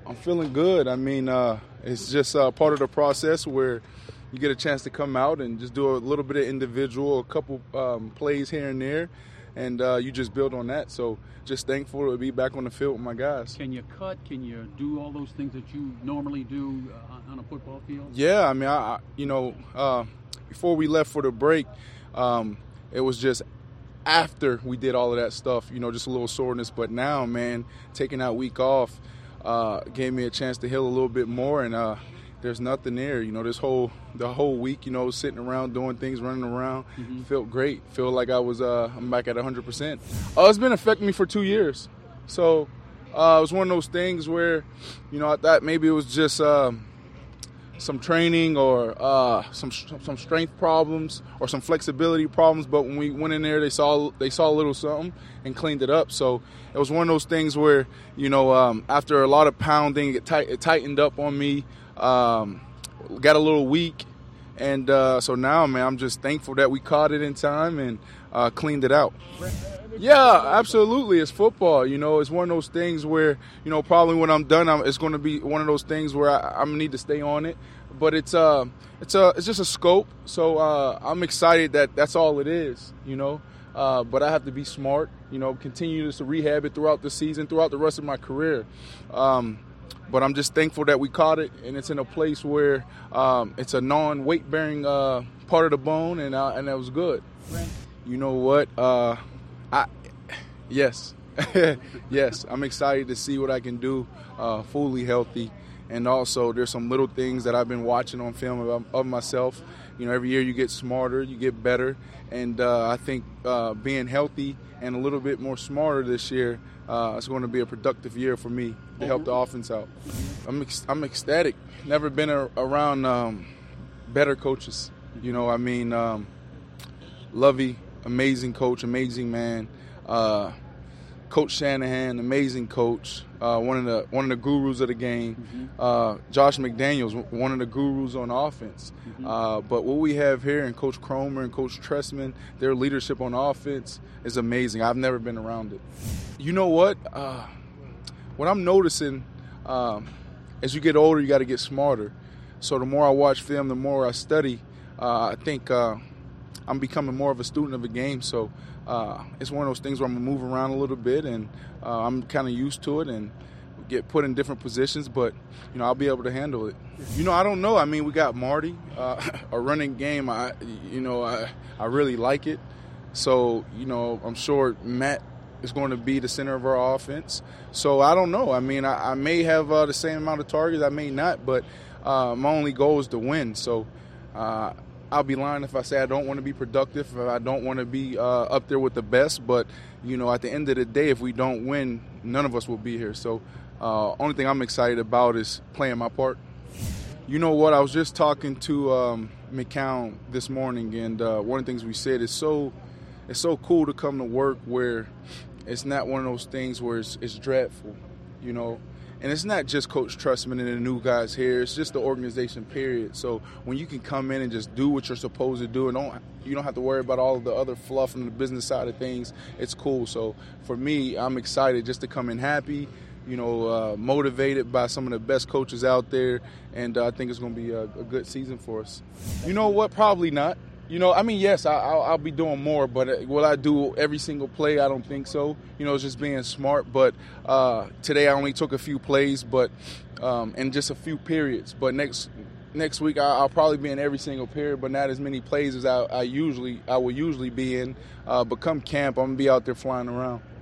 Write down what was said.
I'm feeling good. I mean, it's just part of the process where you get a chance to come out and just do a little bit of individual, a couple plays here and there, and you just build on that. So just thankful to be back on the field with my guys. Can you cut? Can you do all those things that you normally do on a football field? Yeah, I mean, before we left for the break, it was just after we did all of that stuff, just a little soreness. But now, man, taking that week off gave me a chance to heal a little bit more, and there's nothing there. The whole week, sitting around doing things, running around, felt great. Feel like I'm back at 100%. It's been affecting me for 2 years. So it was one of those things where, I thought maybe it was just some training or some strength problems or some flexibility problems. But when we went in there, they saw a little something and cleaned it up. So it was one of those things where, after a lot of pounding, it tightened up on me. Got a little weak, and so now, man, I'm just thankful that we caught it in time and cleaned it out. Yeah, absolutely. It's football. It's one of those things where, probably when I'm done, it's going to be one of those things where I'm going to need to stay on it. But it's just a scope. So I'm excited that that's all it is, But I have to be smart, continue to rehab it throughout the season, throughout the rest of my career. But I'm just thankful that we caught it, and it's in a place where it's a non-weight-bearing part of the bone, and that was good. You know what? Yes. Yes, I'm excited to see what I can do fully healthy. And also there's some little things that I've been watching on film of myself. Every year you get smarter, you get better. And I think being healthy and a little bit more smarter this year, it's going to be a productive year for me to help the offense out. I'm ecstatic. Never been around better coaches. Lovey, amazing coach, amazing man. Coach Shanahan, amazing coach, one of the gurus of the game. Josh McDaniels, one of the gurus on offense. But what we have here, and Coach Cromer and Coach Trestman, their leadership on offense is amazing. I've never been around it. You know what? What I'm noticing, as you get older, you got to get smarter. So the more I watch film, the more I study, I think I'm becoming more of a student of the game. So it's one of those things where I'm going to move around a little bit, and I'm kind of used to it and get put in different positions, but, I'll be able to handle it. I don't know. I mean, we got Marty, a running game. I really like it. So, I'm sure Matt is going to be the center of our offense. So I don't know. I mean, I may have the same amount of targets. I may not, but my only goal is to win. So I'll be lying if I say I don't want to be productive, if I don't want to be up there with the best. But, at the end of the day, if we don't win, none of us will be here. So only thing I'm excited about is playing my part. You know what? I was just talking to McCown this morning, and one of the things we said is it's so cool to come to work where it's not one of those things where it's dreadful, And it's not just Coach Trestman and the new guys here. It's just the organization, period. So when you can come in and just do what you're supposed to do, and you don't have to worry about all of the other fluff and the business side of things, it's cool. So for me, I'm excited just to come in happy, motivated by some of the best coaches out there, and I think it's going to be a good season for us. You know what? Probably not. Yes, I'll be doing more, but will I do every single play? I don't think so. It's just being smart. But today I only took a few plays, but and just a few periods. But next week I'll probably be in every single period, but not as many plays as I will usually be in. But come camp, I'm gonna be out there flying around.